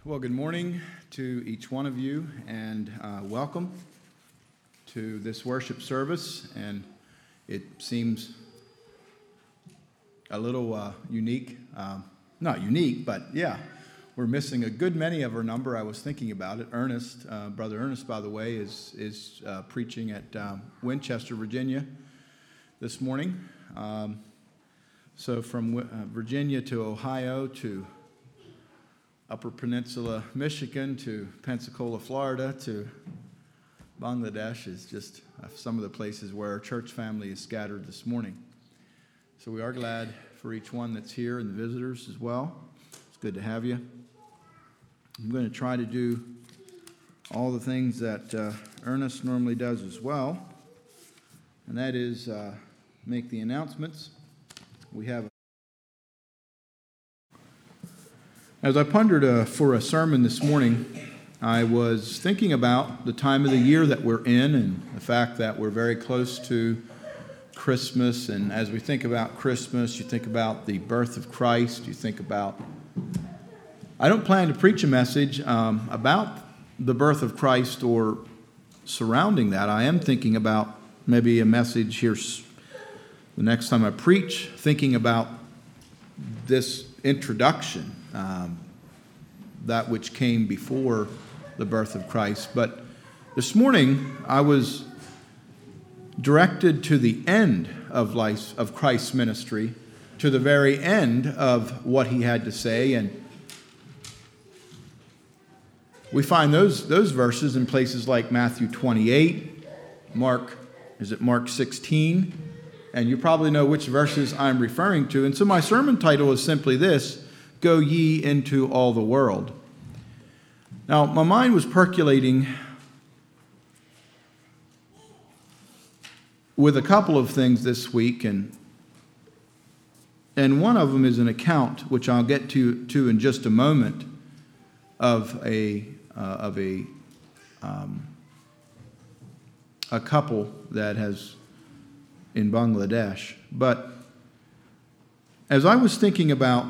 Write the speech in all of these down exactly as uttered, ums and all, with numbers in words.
Well, good morning to each one of you, and uh, welcome to this worship service. And it seems a little uh, unique, um, not unique, but yeah, we're missing a good many of our number. I was thinking about it. Ernest, uh, Brother Ernest, by the way, is is uh, preaching at um, Winchester, Virginia, this morning. Um, so from uh, Virginia to Ohio to Upper Peninsula, Michigan to Pensacola, Florida to Bangladesh is just some of the places where our church family is scattered this morning. So we are glad for each one that's here and the visitors as well. It's good to have you. I'm going to try to do all the things that uh, Ernest normally does as well, and that is uh, make the announcements. We have As I pondered uh, for a sermon this morning, I was thinking about the time of the year that we're in and the fact that we're very close to Christmas. And as we think about Christmas, you think about the birth of Christ. You think about... I don't plan to preach a message um, about the birth of Christ or surrounding that. I am thinking about maybe a message here the next time I preach, thinking about this introduction. Um, that which came before the birth of Christ. But this morning, I was directed to the end of life, of Christ's ministry, to the very end of what he had to say. And we find those, those verses in places like Matthew twenty-eight, Mark, is it Mark sixteen? And you probably know which verses I'm referring to. And so my sermon title is simply this: Go ye into all the world. Now, my mind was percolating with a couple of things this week, and and one of them is an account, which I'll get to, to in just a moment, of a uh, of a um, a couple that has in Bangladesh. But as I was thinking about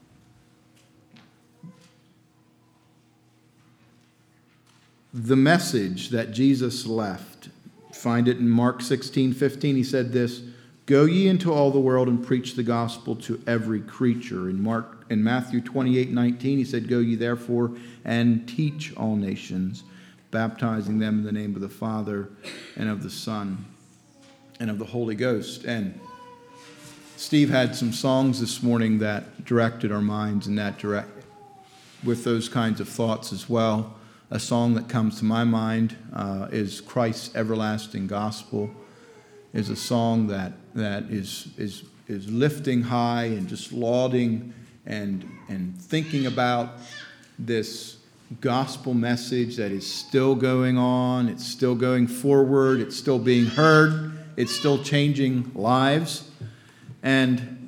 the message that Jesus left, find it in Mark sixteen fifteen. He said this: "Go ye into all the world and preach the gospel to every creature." In Mark, in Matthew twenty-eight nineteen, he said, "Go ye therefore and teach all nations, baptizing them in the name of the Father and of the Son and of the Holy Ghost." And Steve had some songs this morning that directed our minds in that direct, with those kinds of thoughts as well. A song that comes to my mind uh, is Christ's Everlasting Gospel. Is a song that that is is is lifting high and just lauding and and thinking about this gospel message that is still going on. It's still going forward. It's still being heard. It's still changing lives. And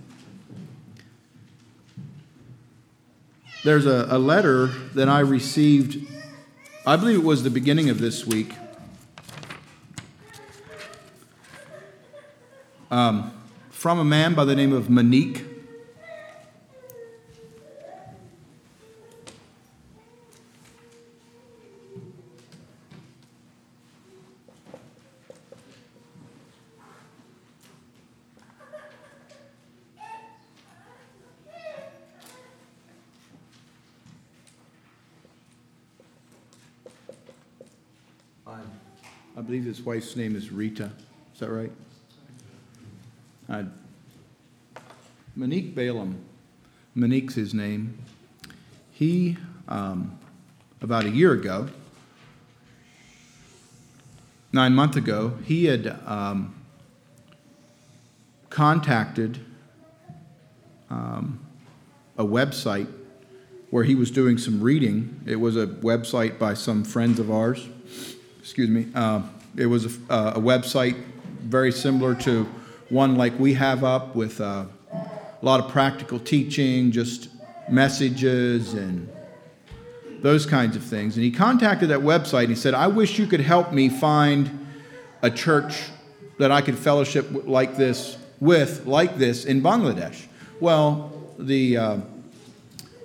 there's a, a letter that I received, I believe it was the beginning of this week, um, from a man by the name of Monique. I believe his wife's name is Rita. Is that right? Uh, Monique Balaam. Monique's his name. He, um, about a year ago, nine months ago, he had um, contacted um, a website where he was doing some reading. It was a website by some friends of ours. Excuse me. Uh, it was a, uh, a website very similar to one like we have up, with uh, a lot of practical teaching, just messages and those kinds of things. And he contacted that website and he said, "I wish you could help me find a church that I could fellowship like this with, like this in Bangladesh." Well, the uh,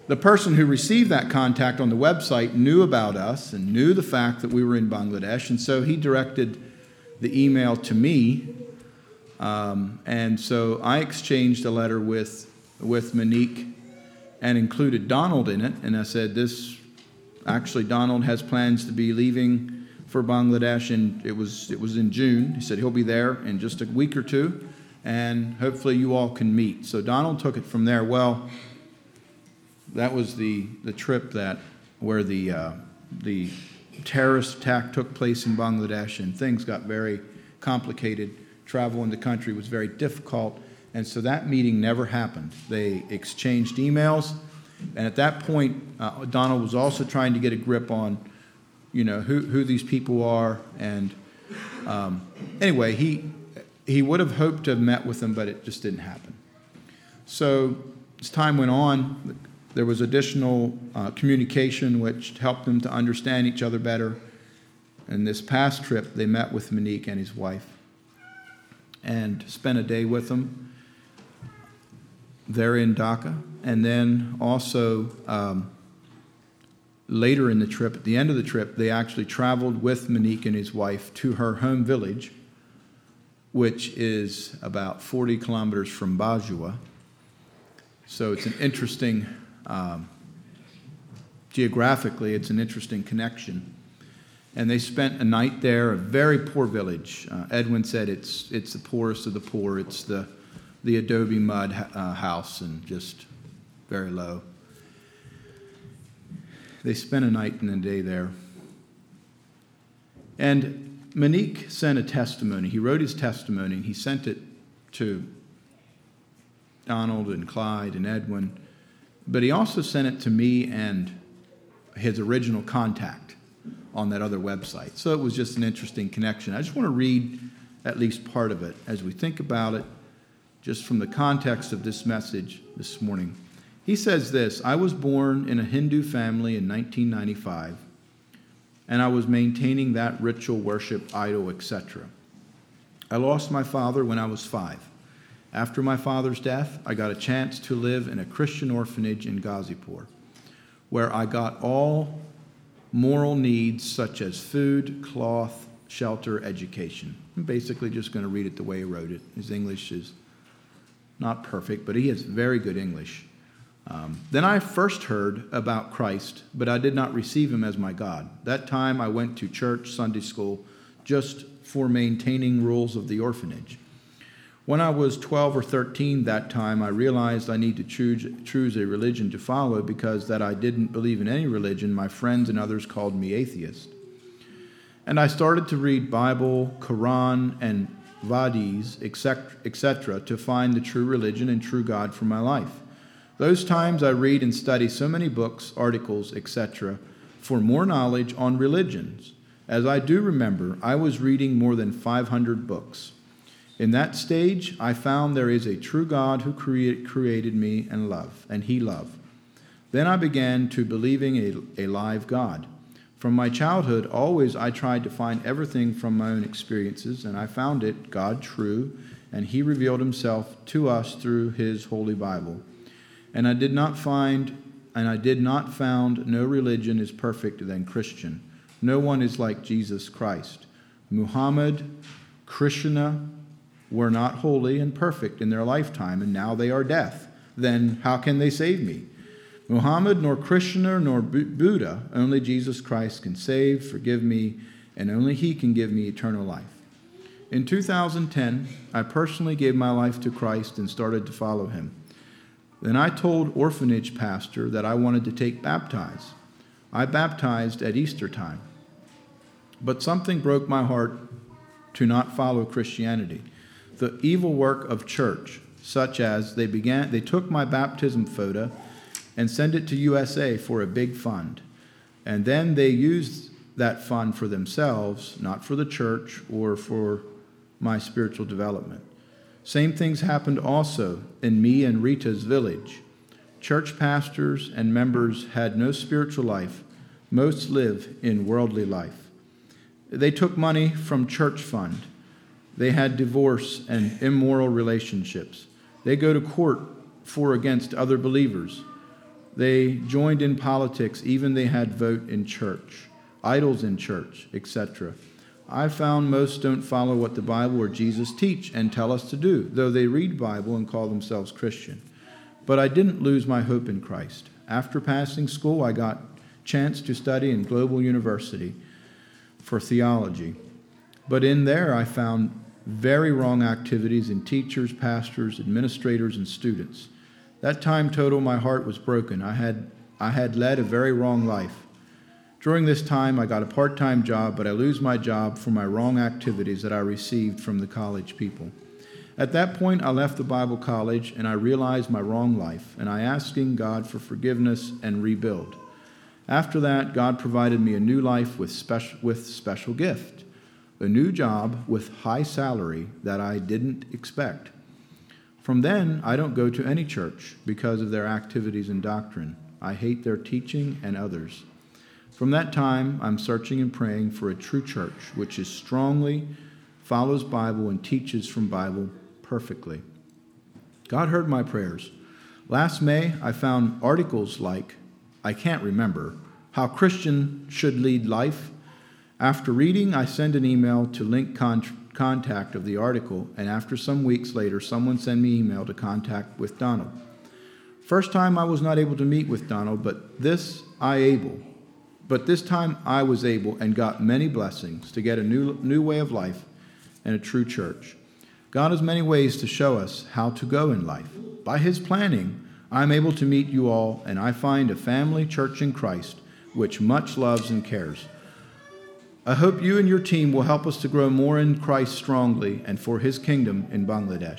The person who received that contact on the website knew about us and knew the fact that we were in Bangladesh, and so he directed the email to me. Um, and so I exchanged a letter with, with Monique and included Donald in it. And I said, this, actually Donald has plans to be leaving for Bangladesh, and it was, it was in June. He said he'll be there in just a week or two, and hopefully you all can meet. So Donald took it from there. Well, that was the, the trip that where the, uh, the terrorist attack took place in Bangladesh, and things got very complicated. Travel in the country was very difficult, and so that meeting never happened. They exchanged emails, and at that point, uh, Donald was also trying to get a grip on, you know, who, who these people are, and um, anyway, he he would have hoped to have met with them, but it just didn't happen. So as time went on, there was additional uh, communication which helped them to understand each other better. And this past trip, they met with Monique and his wife and spent a day with them there in Dhaka. And then also um, later in the trip, at the end of the trip, they actually traveled with Monique and his wife to her home village, which is about forty kilometers from Bajua. So it's an interesting... Um, geographically, it's an interesting connection. And they spent a night there, a very poor village. Uh, Edwin said it's it's the poorest of the poor. It's the, the adobe mud uh, house and just very low. They spent a night and a day there. And Monique sent a testimony. He wrote his testimony, and he sent it to Donald and Clyde and Edwin. But he also sent it to me and his original contact on that other website. So it was just an interesting connection. I just want to read at least part of it as we think about it, just from the context of this message this morning. He says this: I was born in a Hindu family in nineteen ninety-five, and I was maintaining that ritual worship, idol, et cetera. I lost my father when I was five. After my father's death, I got a chance to live in a Christian orphanage in Ghazipur, where I got all moral needs such as food, cloth, shelter, education. I'm basically just going to read it the way he wrote it. His English is not perfect, but he has very good English. Um, then I first heard about Christ, but I did not receive him as my God. That time I went to church, Sunday school, just for maintaining rules of the orphanage. When I was twelve or thirteen that time, I realized I need to choose, choose a religion to follow because that I didn't believe in any religion. My friends and others called me atheist. And I started to read Bible, Quran, and Vadis, et cetera, to find the true religion and true God for my life. Those times I read and study so many books, articles, et cetera, for more knowledge on religions. As I do remember, I was reading more than five hundred books. In that stage, I found there is a true God who create, created me and love, and he loved. Then I began to believing a, a live God. From my childhood, always I tried to find everything from my own experiences, and I found it, God, true, and he revealed himself to us through his holy Bible. And I did not find, and I did not found no religion is perfect than Christian. No one is like Jesus Christ. Muhammad, Krishna, were not holy and perfect in their lifetime, and now they are death. Then how can they save me? Muhammad, nor Krishna, nor Buddha, only Jesus Christ can save, forgive me, and only he can give me eternal life. In two thousand ten, I personally gave my life to Christ and started to follow him. Then I told orphanage pastor that I wanted to take baptize. I baptized at Easter time. But something broke my heart to not follow Christianity. The evil work of church, such as they began, they took my baptism photo and sent it to U S A for a big fund. And then they used that fund for themselves, not for the church or for my spiritual development. Same things happened also in me and Rita's village. Church pastors and members had no spiritual life. Most live in worldly life. They took money from church fund. They had divorce and immoral relationships. They go to court for against other believers. They joined in politics, even they had vote in church, idols in church, et cetera. I found most don't follow what the Bible or Jesus teach and tell us to do, though they read Bible and call themselves Christian. But I didn't lose my hope in Christ. After passing school, I got a chance to study in Global University for theology. But in there, I found very wrong activities in teachers, pastors, administrators, and students. That time total, my heart was broken. I had, I had led a very wrong life. During this time, I got a part-time job, but I lose my job for my wrong activities that I received from the college people. At that point, I left the Bible college, and I realized my wrong life, and I asking God for forgiveness and rebuild. After that, God provided me a new life with special, with special gift, a new job with high salary that I didn't expect. From then, I don't go to any church because of their activities and doctrine. I hate their teaching and others. From that time, I'm searching and praying for a true church, which is strongly follows Bible and teaches from Bible perfectly. God heard my prayers. Last May, I found articles like, I can't remember, How Christians Should Lead Life. After reading, I send an email to link con- contact of the article, and after some weeks later, someone sent me an email to contact with Donald. First time I was not able to meet with Donald, but this I able. But this time I was able and got many blessings to get a new, new way of life and a true church. God has many ways to show us how to go in life. By his planning, I'm able to meet you all, and I find a family church in Christ which much loves and cares. I hope you and your team will help us to grow more in Christ strongly and for his kingdom in Bangladesh.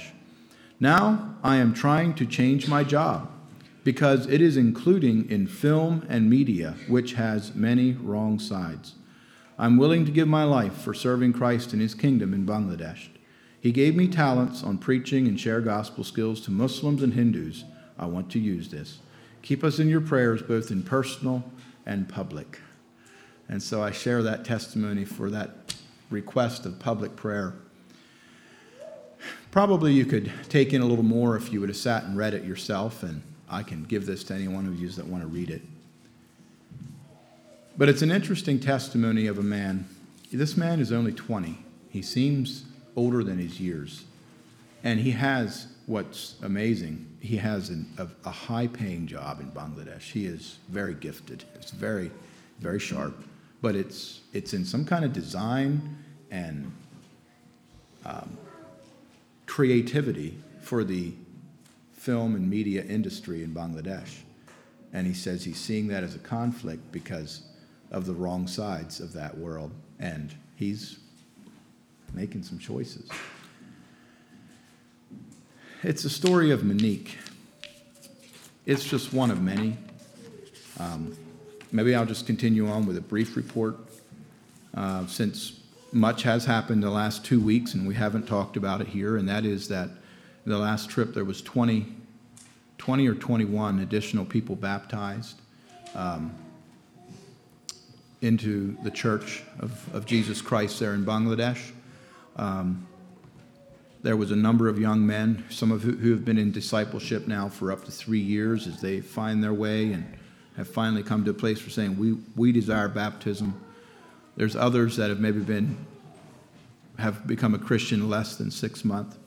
Now I am trying to change my job because it is including in film and media, which has many wrong sides. I'm willing to give my life for serving Christ in his kingdom in Bangladesh. He gave me talents on preaching and share gospel skills to Muslims and Hindus. I want to use this. Keep us in your prayers, both in personal and public. And so I share that testimony for that request of public prayer. Probably you could take in a little more if you would have sat and read it yourself, and I can give this to any one of you that want to read it. But it's an interesting testimony of a man. This man is only twenty. He seems older than his years. And he has what's amazing. He has an, a, a high-paying job in Bangladesh. He is very gifted. It's very, very sharp. But it's it's in some kind of design and um, creativity for the film and media industry in Bangladesh. And he says he's seeing that as a conflict because of the wrong sides of that world. And he's making some choices. It's a story of Monique. It's just one of many. Um, maybe I'll just continue on with a brief report, uh, since much has happened the last two weeks and we haven't talked about it here, and that is that in the last trip there was twenty, twenty or twenty-one additional people baptized um, into the Church of, of Jesus Christ there in Bangladesh. Um, there was a number of young men, some of who, who have been in discipleship now for up to three years as they find their way and have finally come to a place for saying, we, we desire baptism. There's others that have maybe been, have become a Christian less than six months.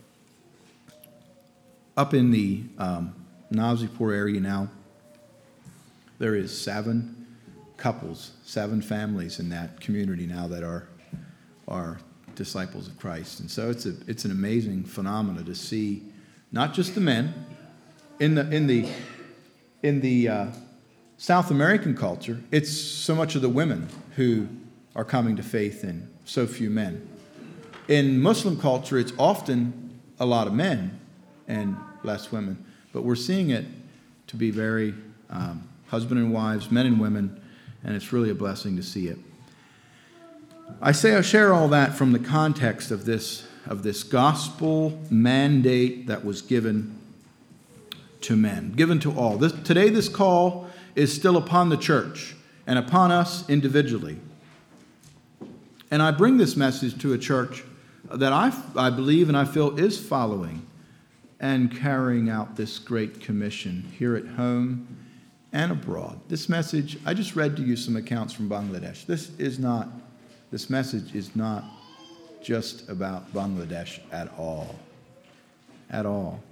Up in the um, Nazipur area now, there is seven couples, seven families in that community now that are are disciples of Christ. And so it's a it's an amazing phenomenon to see, not just the men in the in the in the uh, South American culture. It's so much of the women who are coming to faith and so few men. In Muslim culture, it's often a lot of men and less women, but we're seeing it to be very um, husband and wives, men and women, and it's really a blessing to see it. I say I share all that from the context of this of this gospel mandate that was given to men, given to all. This, today, this call is still upon the church and upon us individually. And I bring this message to a church that I, I believe and I feel is following and carrying out this great commission here at home and abroad. This message, I just read to you some accounts from Bangladesh. This is not, this message is not just about Bangladesh at all. At all.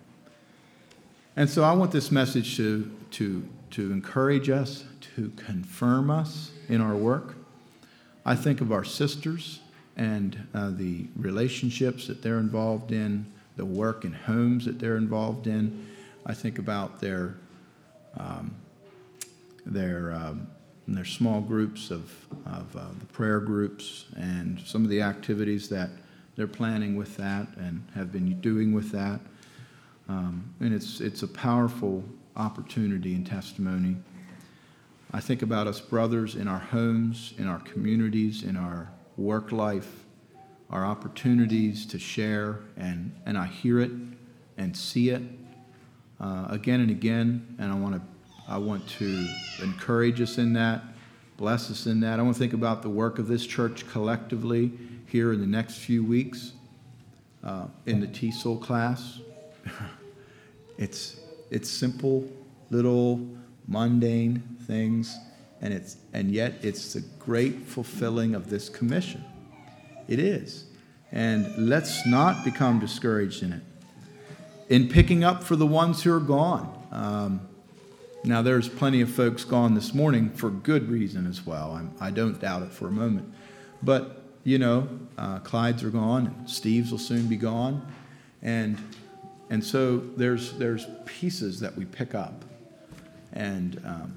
And so I want this message to, to, to encourage us, to confirm us in our work. I think of our sisters and uh, the relationships that they're involved in, the work and homes that they're involved in. I think about their um, their um, their small groups of of uh, the prayer groups and some of the activities that they're planning with that and have been doing with that. Um, and it's it's a powerful opportunity and testimony. I think about us brothers in our homes, in our communities, in our work life, our opportunities to share, and, and I hear it and see it uh, again and again, and I want to I want to encourage us in that, bless us in that. I want to think about the work of this church collectively here in the next few weeks uh, in the T S O L class. It's it's simple, little, mundane things, and it's and yet it's the great fulfilling of this commission. It is. And let's not become discouraged in it. In picking up for the ones who are gone. Um, now, there's plenty of folks gone this morning for good reason as well. I'm, I don't doubt it for a moment. But, you know, uh, Clyde's are gone, and Steve's will soon be gone. And and so there's there's pieces that we pick up. And um,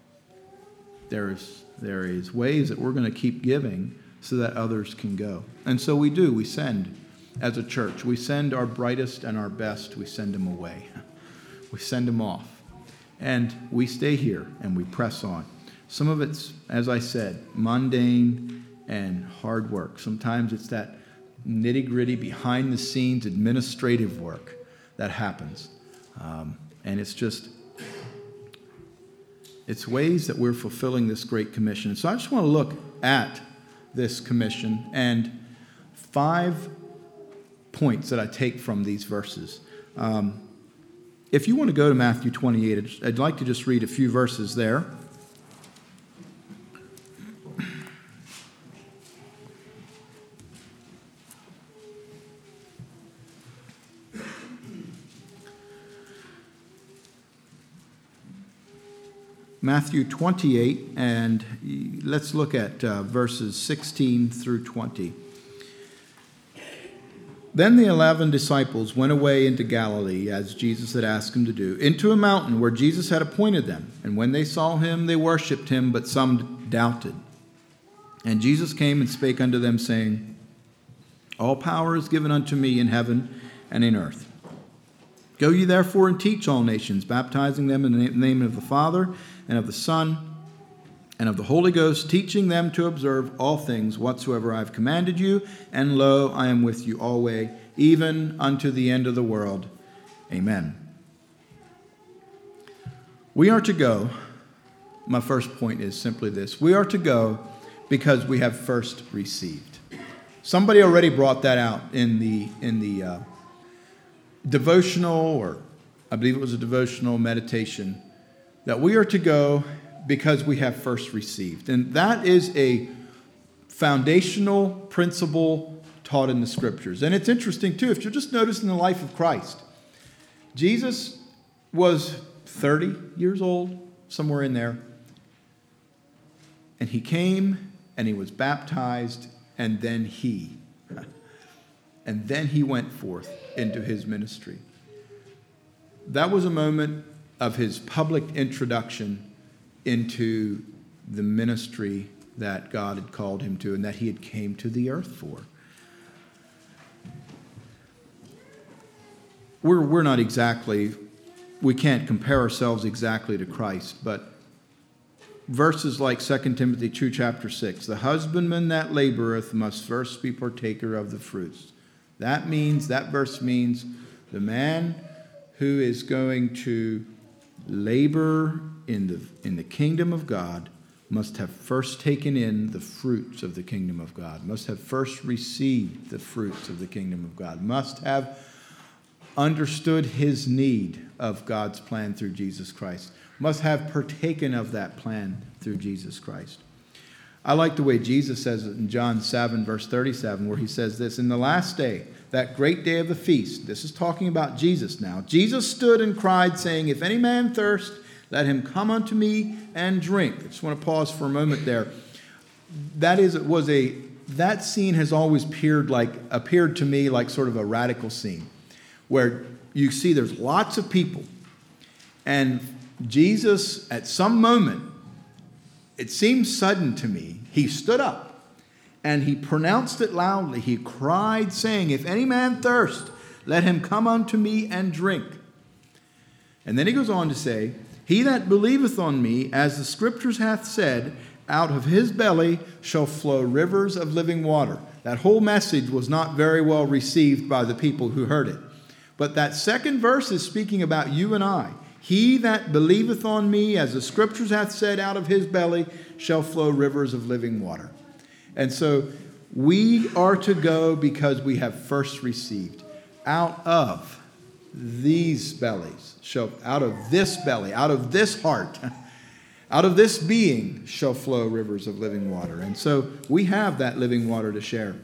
there's there is ways that we're going to keep giving so that others can go. And so we do. We send as a church. We send our brightest and our best. We send them away. We send them off. And we stay here and we press on. Some of it's, as I said, mundane and hard work. Sometimes it's that nitty-gritty, behind-the-scenes administrative work that happens. Um, and it's just, it's ways that we're fulfilling this great commission. And so I just want to look at this commission and five points that I take from these verses. Um, if you want to go to Matthew twenty-eight, I'd like to just read a few verses there. Matthew twenty-eight, and let's look at uh, verses sixteen through twenty. Then the eleven disciples went away into Galilee, as Jesus had asked them to do, into a mountain where Jesus had appointed them. And when they saw him, they worshipped him, but some doubted. And Jesus came and spake unto them, saying, All power is given unto me in heaven and in earth. Go ye therefore and teach all nations, baptizing them in the name of the Father and of the Son and of the Holy Ghost, teaching them to observe all things whatsoever I have commanded you. And lo, I am with you always, even unto the end of the world. Amen. We are to go. My first point is simply this. We are to go because we have first received. Somebody already brought that out in the in the uh, devotional, or I believe it was a devotional meditation, that we are to go because we have first received. And that is a foundational principle taught in the Scriptures. And it's interesting, too, if you'll just notice in the life of Christ. Jesus was thirty years old, somewhere in there. And he came, and he was baptized, and then he, and then he went forth into his ministry. That was a moment of his public introduction into the ministry that God had called him to and that he had came to the earth for. We're, we're not exactly, we can't compare ourselves exactly to Christ, but verses like Second Timothy two, chapter six, the husbandman that laboreth must first be partaker of the fruits. That means, that verse means the man who is going to labor in the in the kingdom of God must have first taken in the fruits of the kingdom of God, must have first received the fruits of the kingdom of God, must have understood his need of God's plan through Jesus Christ. must have partaken of that plan through Jesus Christ. I like the way Jesus says it in John seven, verse thirty-seven, where he says this, in the last day, that great day of the feast, this is talking about Jesus now, Jesus stood and cried, saying, if any man thirst, let him come unto me and drink. I just want to pause for a moment there. That is, it was a, that scene has always appeared like, appeared to me like sort of a radical scene, where you see there's lots of people, and Jesus, at some moment, it seems sudden to me, he stood up and he pronounced it loudly. He cried, saying, if any man thirst, let him come unto me and drink. And then he goes on to say, he that believeth on me, as the scriptures hath said, out of his belly shall flow rivers of living water. That whole message was not very well received by the people who heard it. But that second verse is speaking about you and I. He that believeth on me, as the scriptures hath said, out of his belly shall flow rivers of living water. And so we are to go because we have first received. Out of these bellies, shall, out of this belly, out of this heart, out of this being shall flow rivers of living water. And so we have that living water to share.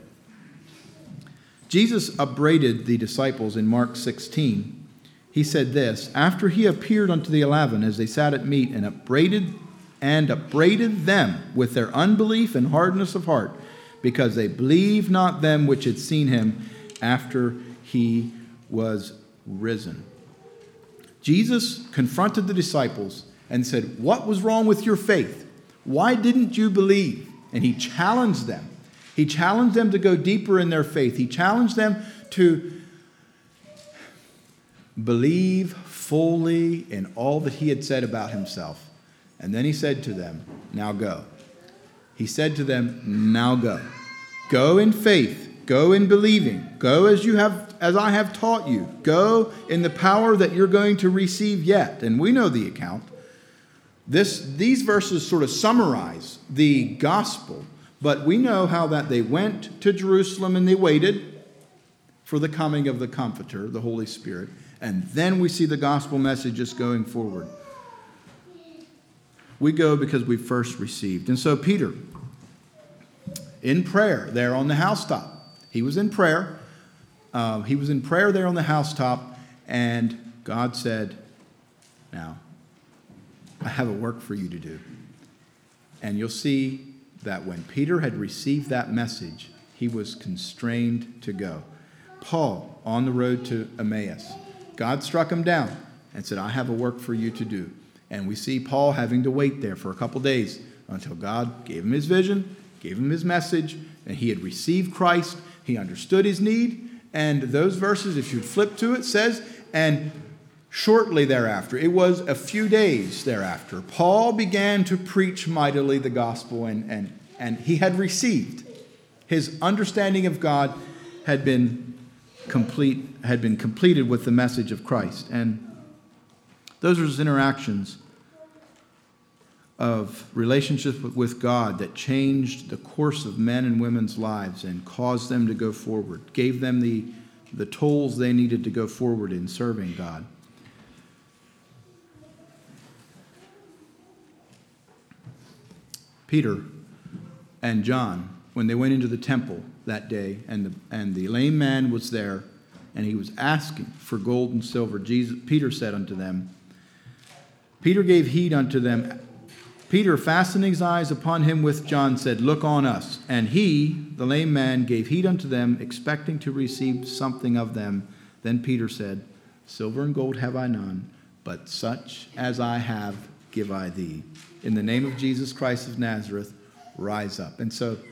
Jesus upbraided the disciples in Mark sixteen. He said this, after he appeared unto the eleven as they sat at meat, and upbraided and upbraided them with their unbelief and hardness of heart, because they believed not them which had seen him after he was risen. Jesus confronted the disciples and said, what was wrong with your faith? Why didn't you believe? And he challenged them. He challenged them to go deeper in their faith. He challenged them to believe fully in all that he had said about himself. And then he said to them, now go. He said to them, now go. Go in faith. Go in believing. Go as you have, as I have taught you. Go in the power that you're going to receive yet. And we know the account. This, these verses sort of summarize the gospel. But we know how that they went to Jerusalem and they waited for the coming of the Comforter, the Holy Spirit. And then we see the gospel messages going forward. We go because we first received. And so Peter, in prayer there on the housetop, he was in prayer. Uh, he was in prayer there on the housetop, and God said, now, I have a work for you to do. And you'll see that when Peter had received that message, he was constrained to go. Paul, on the road to Emmaus, God struck him down and said, I have a work for you to do. And we see Paul having to wait there for a couple days until God gave him his vision, gave him his message, and he had received Christ. He understood his need. And those verses, if you'd flip to it, says, and shortly thereafter, it was a few days thereafter, Paul began to preach mightily the gospel, and, and, and he had received. His understanding of God had been complete, had been completed with the message of Christ. And those are his interactions of relationships with God that changed the course of men and women's lives and caused them to go forward, gave them the, the tools they needed to go forward in serving God. Peter and John, when they went into the temple that day, and the, and the lame man was there, and he was asking for gold and silver, Jesus, Peter said unto them, Peter gave heed unto them. Peter, fastening his eyes upon him with John, said, look on us. And he, the lame man, gave heed unto them, expecting to receive something of them. Then Peter said, silver and gold have I none, but such as I have give I thee. In the name of Jesus Christ of Nazareth, rise up. And so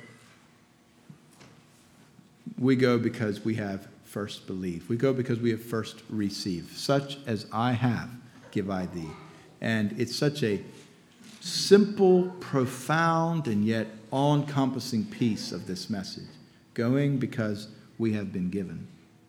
we go because we have first believed. We go because we have first received. Such as I have, give I thee. And it's such a simple, profound, and yet all-encompassing piece of this message. Going because we have been given.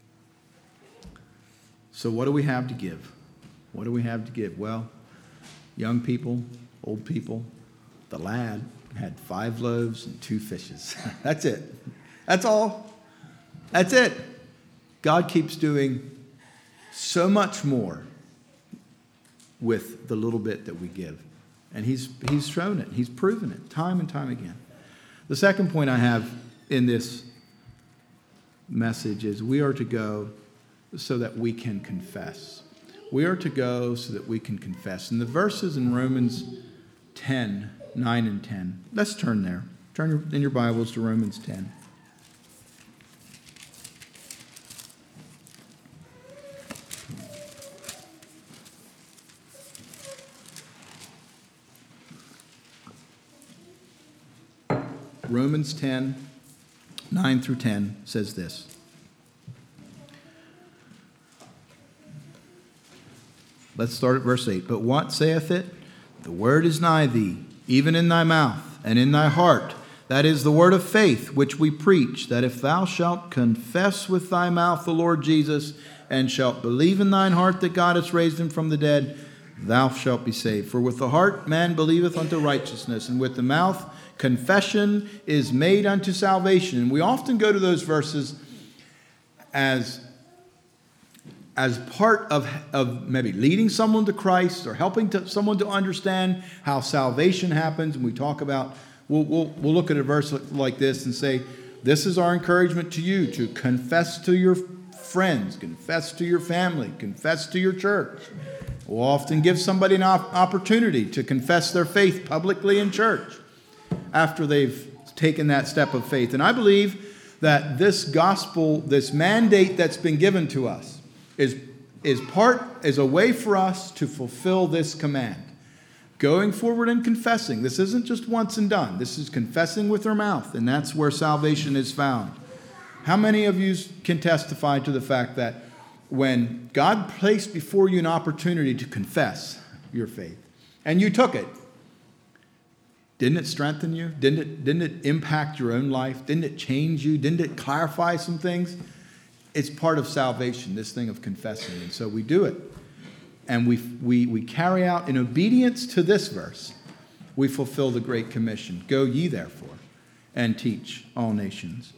So what do we have to give? What do we have to give? Well, young people, old people, the lad had five loaves and two fishes. That's it. That's all. That's it. God keeps doing so much more with the little bit that we give. And he's, he's shown it. He's proven it time and time again. The second point I have in this message is we are to go so that we can confess. We are to go so that we can confess. And the verses in Romans ten, nine and ten. Let's turn there. Turn in your Bibles to Romans ten. Romans ten, nine through ten says this. Let's start at verse eight. But what saith it? The word is nigh thee, even in thy mouth and in thy heart. That is the word of faith which we preach, that if thou shalt confess with thy mouth the Lord Jesus, and shalt believe in thine heart that God hath raised him from the dead, thou shalt be saved. For with the heart man believeth unto righteousness, and with the mouth confession is made unto salvation. And we often go to those verses as, as part of, of maybe leading someone to Christ or helping to, someone to understand how salvation happens. And we talk about, we'll, we'll, we'll look at a verse like this and say, this is our encouragement to you to confess to your friends, confess to your family, confess to your church. We'll often give somebody an op- opportunity to confess their faith publicly in church after they've taken that step of faith. And I believe that this gospel, this mandate that's been given to us is, is part, is a way for us to fulfill this command. Going forward and confessing. This isn't just once and done. This is confessing with our mouth, and that's where salvation is found. How many of you can testify to the fact that when God placed before you an opportunity to confess your faith, and you took it, didn't it strengthen you? Didn't it, didn't it impact your own life? Didn't it change you? Didn't it clarify some things? It's part of salvation, this thing of confessing. And so we do it. And we, we, we carry out, in obedience to this verse, we fulfill the Great Commission. Go ye therefore and teach all nations.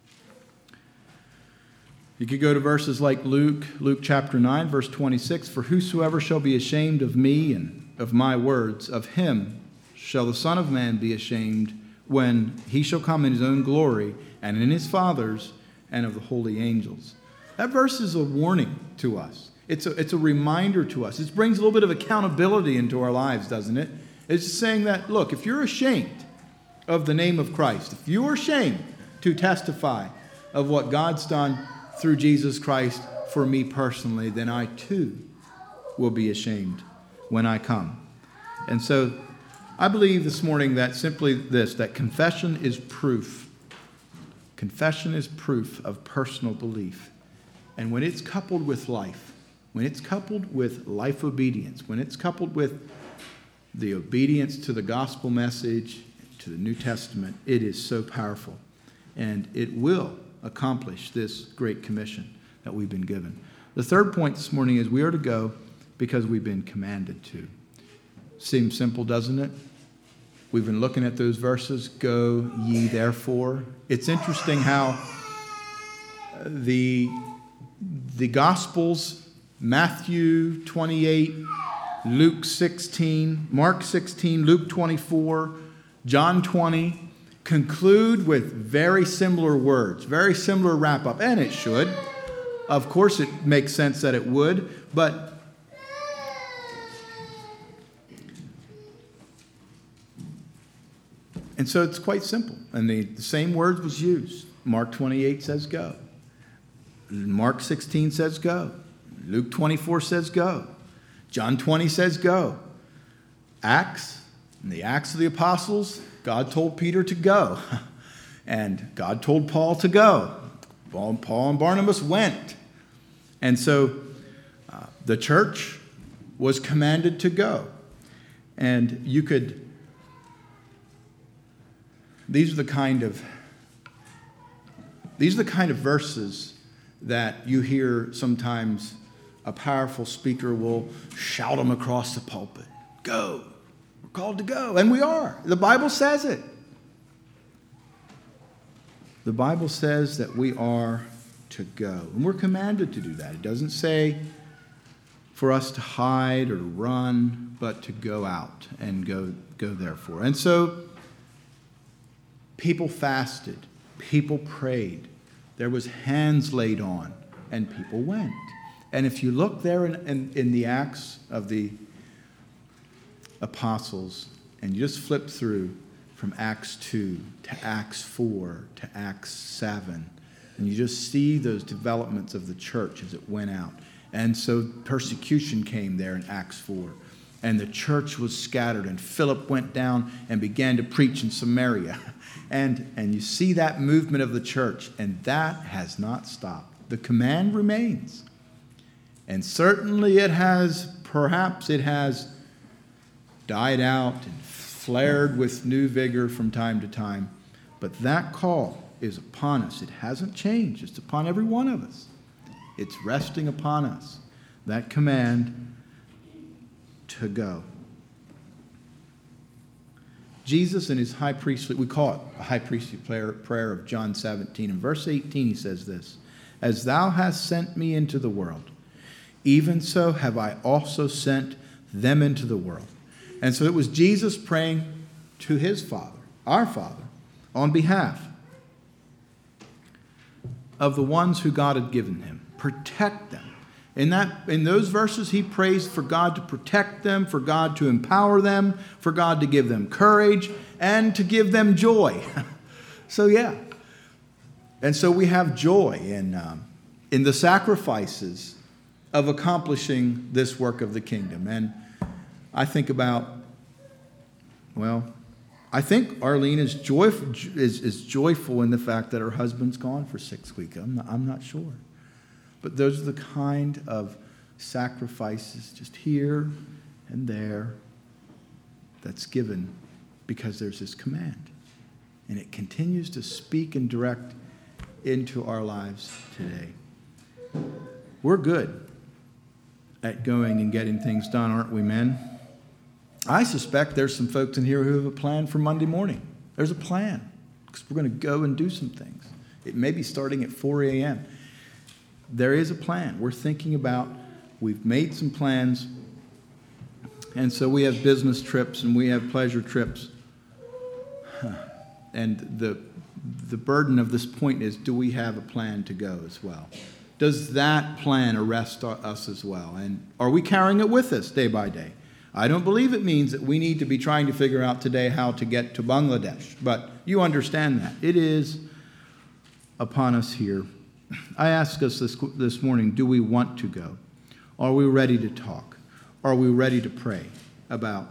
You could go to verses like Luke, Luke chapter nine, verse twenty-six. For whosoever shall be ashamed of me and of my words, of him shall the Son of Man be ashamed when he shall come in his own glory and in his Father's and of the holy angels. That verse is a warning to us. It's a, it's a reminder to us. It brings a little bit of accountability into our lives, doesn't it? It's saying that, look, if you're ashamed of the name of Christ, if you're ashamed to testify of what God's done through Jesus Christ for me personally, then I too will be ashamed when I come. And so I believe this morning that simply this, that confession is proof. Confession is proof of personal belief. And when it's coupled with life, when it's coupled with life obedience, when it's coupled with the obedience to the gospel message, to the New Testament, it is so powerful. And it will accomplish this great commission that we've been given. The third point this morning is we are to go because we've been commanded to. Seems simple, doesn't it? We've been looking at those verses. Go ye therefore. It's interesting how the, the Gospels, Matthew twenty-eight, Luke sixteen, Mark sixteen, Luke twenty-four, John twenty, conclude with very similar words, very similar wrap-up, and it should. Of course, it makes sense that it would, but and so it's quite simple. And the, the same word was used. Mark twenty-eight says go. Mark sixteen says go. Luke twenty-four says go. John twenty says go. Acts, in the Acts of the Apostles, God told Peter to go. And God told Paul to go. Paul, Paul and Barnabas went. And so uh, the church was commanded to go. And you could, these are the kind of, these are the kind of verses that you hear sometimes a powerful speaker will shout them across the pulpit. Go. We're called to go. And we are. The Bible says it. The Bible says that we are to go. And we're commanded to do that. It doesn't say for us to hide or run, but to go out and go, go therefore. And so people fasted, people prayed, there was hands laid on, and people went. And if you look there in, in, in the Acts of the Apostles, and you just flip through from Acts two to Acts four to Acts seven, and you just see those developments of the church as it went out. And so persecution came there in Acts four, and the church was scattered, and Philip went down and began to preach in Samaria. And, and you see that movement of the church, and that has not stopped. The command remains. And certainly it has, perhaps it has died out and flared with new vigor from time to time. But that call is upon us. It hasn't changed. It's upon every one of us. It's resting upon us. That command to go. Jesus in his high priestly, we call it a high priestly prayer, prayer of John seventeen. In verse eighteen he says this, "As thou hast sent me into the world, even so have I also sent them into the world." And so it was Jesus praying to his Father, our Father, on behalf of the ones who God had given him. Protect them. In that, in those verses, he prays for God to protect them, for God to empower them, for God to give them courage, and to give them joy. So yeah. And so we have joy in, um, in the sacrifices of accomplishing this work of the kingdom. And I think about, well, I think Arlene is joyful, is, is joyful in the fact that her husband's gone for six weeks. I'm not, I'm not sure. But those are the kind of sacrifices just here and there that's given because there's this command. And it continues to speak and direct into our lives today. We're good at going and getting things done, aren't we, men? I suspect there's some folks in here who have a plan for Monday morning. There's a plan because we're going to go and do some things. It may be starting at four a.m. There is a plan. We're thinking about, we've made some plans, and so we have business trips and we have pleasure trips. And the, the burden of this point is, do we have a plan to go as well? Does that plan arrest us as well? And are we carrying it with us day by day? I don't believe it means that we need to be trying to figure out today how to get to Bangladesh, but you understand that. It is upon us here. I ask us this, this morning, do we want to go? Are we ready to talk? Are we ready to pray about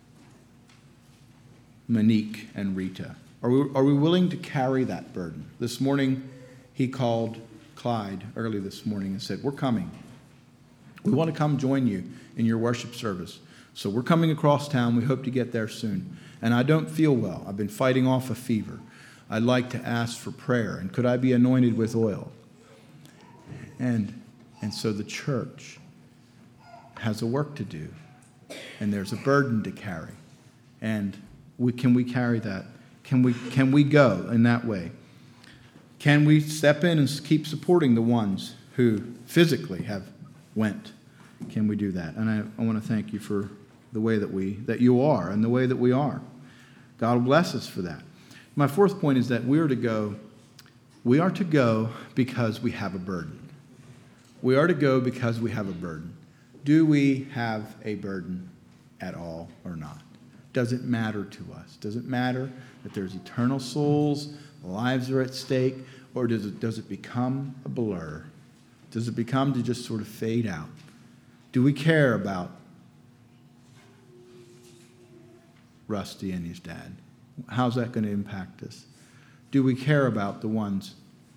Monique and Rita? Are we, are we willing to carry that burden? This morning, he called Clyde early this morning and said, we're coming. We want to come join you in your worship service. So we're coming across town. We hope to get there soon. And I don't feel well. I've been fighting off a fever. I'd like to ask for prayer. And could I be anointed with oil? And, and so the church has a work to do. And there's a burden to carry. And we, can we carry that? Can we, can we go in that way? Can we step in and keep supporting the ones who physically have went? Can we do that? And I, I want to thank you for the way that we that you are and the way that we are. God will bless us for that. My fourth point is that we are to go. We are to go because we have a burden. We are to go because we have a burden. Do we have a burden at all or not? Does it matter to us? Does it matter that there's eternal souls, lives are at stake, or does it does it become a blur? Does it become to just sort of fade out? Do we care about Rusty and his dad? How's that going to impact us? Do we care about the ones?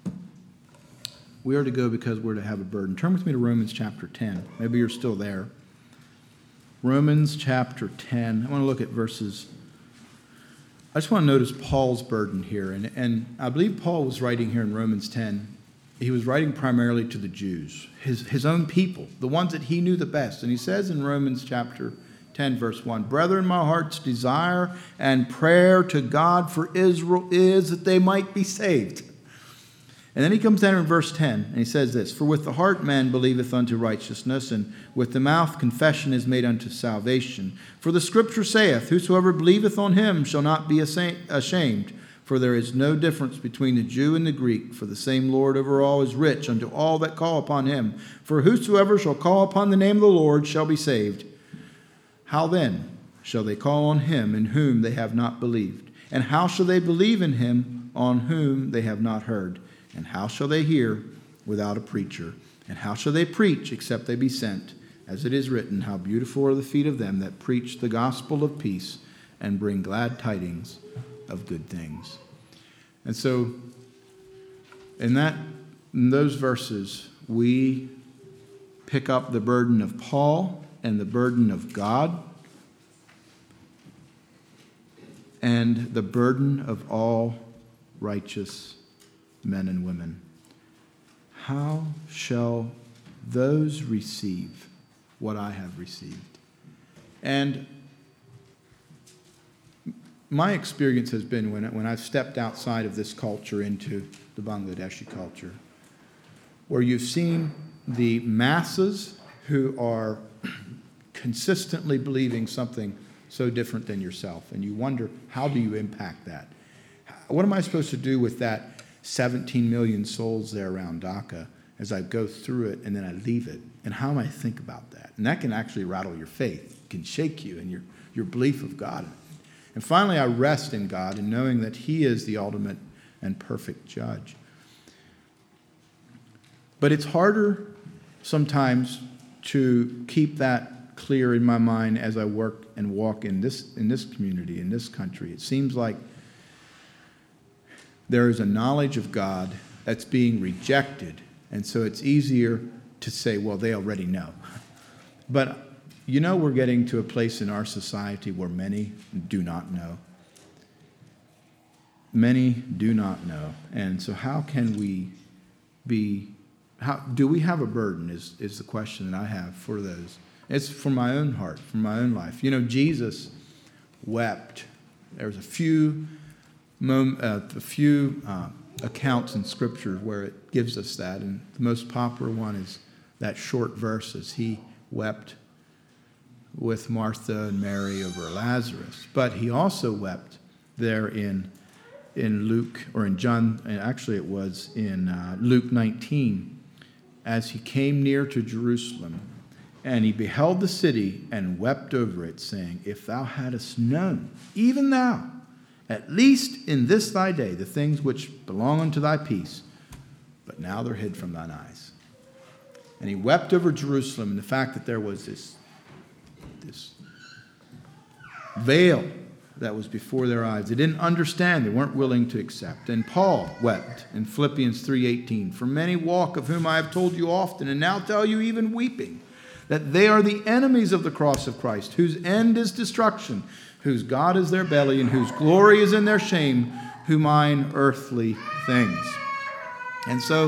We are to go because we're to have a burden. Turn with me to Romans chapter ten. Maybe you're still there. Romans chapter ten. I want to look at verses. I just want to notice Paul's burden here. And, and I believe Paul was writing here in Romans ten. He was writing primarily to the Jews, his, his own people, the ones that he knew the best. And he says in Romans chapter ten, verse one, "Brethren, my heart's desire and prayer to God for Israel is that they might be saved." And then he comes down in verse ten, and he says this, "For with the heart man believeth unto righteousness, and with the mouth confession is made unto salvation. For the scripture saith, Whosoever believeth on him shall not be ashamed. For there is no difference between the Jew and the Greek, for the same Lord over all is rich unto all that call upon him. For whosoever shall call upon the name of the Lord shall be saved. How then shall they call on him in whom they have not believed? And how shall they believe in him on whom they have not heard? And how shall they hear without a preacher? And how shall they preach except they be sent? As it is written, How beautiful are the feet of them that preach the gospel of peace and bring glad tidings of good things." And so, in that, in those verses, we pick up the burden of Paul and the burden of God and the burden of all righteous men and women. How shall those receive what I have received? And my experience has been when, when I've stepped outside of this culture into the Bangladeshi culture, where you've seen the masses who are consistently believing something so different than yourself, and you wonder, how do you impact that? What am I supposed to do with that seventeen million souls there around Dhaka as I go through it and then I leave it? And how am I to think about that? And that can actually rattle your faith. It can shake you and your, your belief of God. And finally, I rest in God in knowing that He is the ultimate and perfect judge. But it's harder sometimes to keep that clear in my mind as I work and walk in this, in this community, in this country. It seems like there is a knowledge of God that's being rejected, and so it's easier to say, well, they already know. But you know, we're getting to a place in our society where many do not know. Many do not know. And so how can we be, how do we have a burden is, is the question that I have for those. It's for my own heart, for my own life. You know, Jesus wept. There's a few mom, uh, a few uh, accounts in Scripture where it gives us that, and the most popular one is that short verse as he wept with Martha and Mary over Lazarus. But he also wept there in in Luke, or in John, and actually it was in uh, Luke nineteen, as he came near to Jerusalem, and he beheld the city and wept over it, saying, If thou hadst known, even thou, at least in this thy day, the things which belong unto thy peace, but now they're hid from thine eyes. And he wept over Jerusalem and the fact that there was this, this veil that was before their eyes. They didn't understand. They weren't willing to accept. And Paul wept in Philippians three eighteen, For many walk, of whom I have told you often, and now tell you even weeping, that they are the enemies of the cross of Christ, whose end is destruction, whose God is their belly, and whose glory is in their shame, who mind earthly things. And so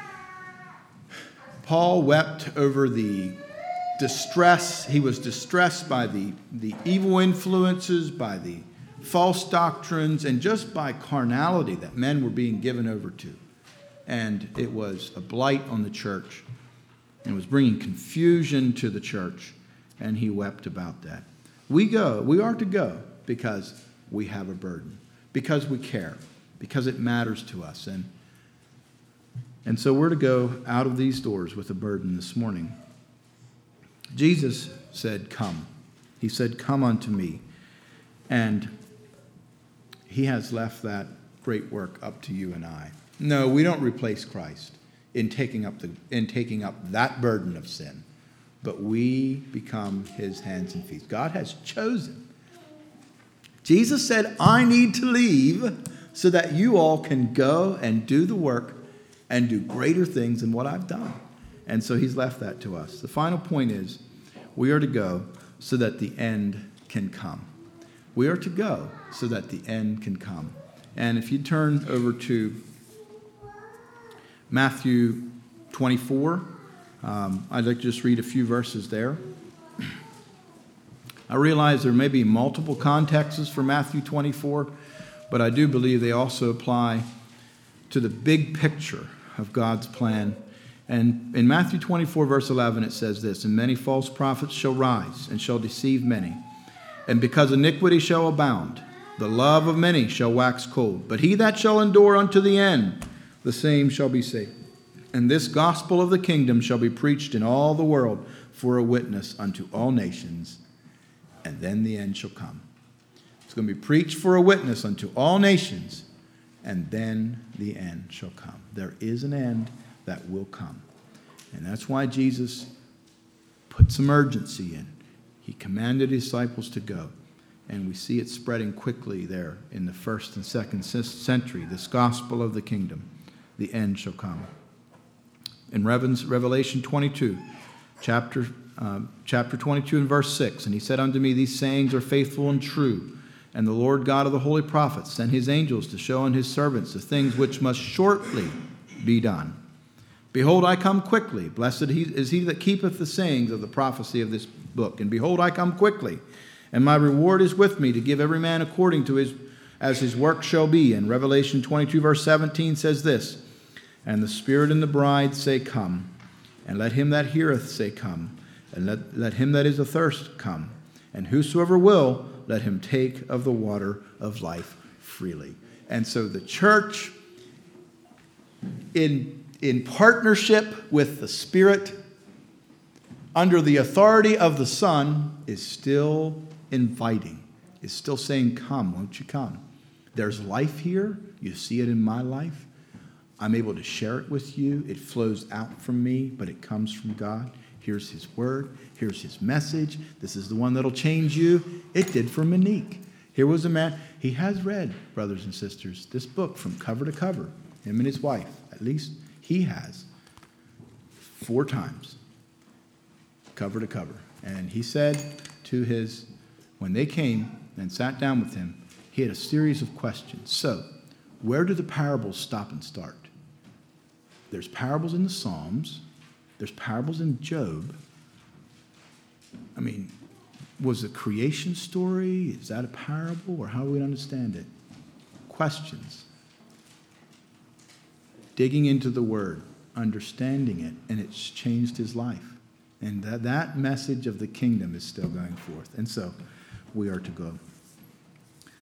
Paul wept over the distress. He was distressed by the, the evil influences, by the false doctrines, and just by carnality that men were being given over to. And it was a blight on the church. And it was bringing confusion to the church. And he wept about that. We go, we are to go because we have a burden, because we care, because it matters to us. And, and so we're to go out of these doors with a burden this morning. Jesus said, Come. He said, Come unto me. And he has left that great work up to you and I. No, we don't replace Christ in taking up the in taking up that burden of sin, but we become his hands and feet. God has chosen. Jesus said, I need to leave so that you all can go and do the work and do greater things than what I've done. And so he's left that to us. The final point is, we are to go so that the end can come. We are to go so that the end can come. And if you turn over to Matthew twenty-four, um, I'd like to just read a few verses there. I realize there may be multiple contexts for Matthew twenty-four, but I do believe they also apply to the big picture of God's plan. And in Matthew twenty-four, verse eleven, it says this, "And many false prophets shall rise and shall deceive many. And because iniquity shall abound, the love of many shall wax cold. But he that shall endure unto the end, the same shall be saved. And this gospel of the kingdom shall be preached in all the world for a witness unto all nations, and then the end shall come." It's going to be preached for a witness unto all nations, and then the end shall come. There is an end that will come. And that's why Jesus put some urgency in. He commanded his disciples to go. And we see it spreading quickly there in the first and second century. This gospel of the kingdom, the end shall come. In Revelation twenty-two, chapter, uh, chapter twenty-two and verse six, "And he said unto me, These sayings are faithful and true. And the Lord God of the holy prophets sent his angels to show unto his servants the things which must shortly be done. Behold, I come quickly. Blessed is he that keepeth the sayings of the prophecy of this book. And behold, I come quickly. And my reward is with me to give every man according to his as his work shall be." And Revelation twenty-two, verse seventeen says this, "And the Spirit and the bride say, Come. And let him that heareth say, Come. And let, let him that is athirst come. And whosoever will, let him take of the water of life freely." And so the church, in, in partnership with the Spirit, under the authority of the Son, is still inviting, is still saying, "Come, won't you come?" There's life here. You see it in my life. I'm able to share it with you. It flows out from me, but it comes from God. Here's his word. Here's his message. This is the one that'll change you. It did for Monique. Here was a man. He has read, brothers and sisters, this book from cover to cover. Him and his wife, at least he has, four times, cover to cover. And he said to his, when they came and sat down with him, he had a series of questions. So, where do the parables stop and start? There's parables in the Psalms. There's parables in Job. I mean, was the creation story, is that a parable, or how do we understand it? Questions. Digging into the Word, understanding it, and it's changed his life. And that, that message of the kingdom is still going forth. And so, we are to go.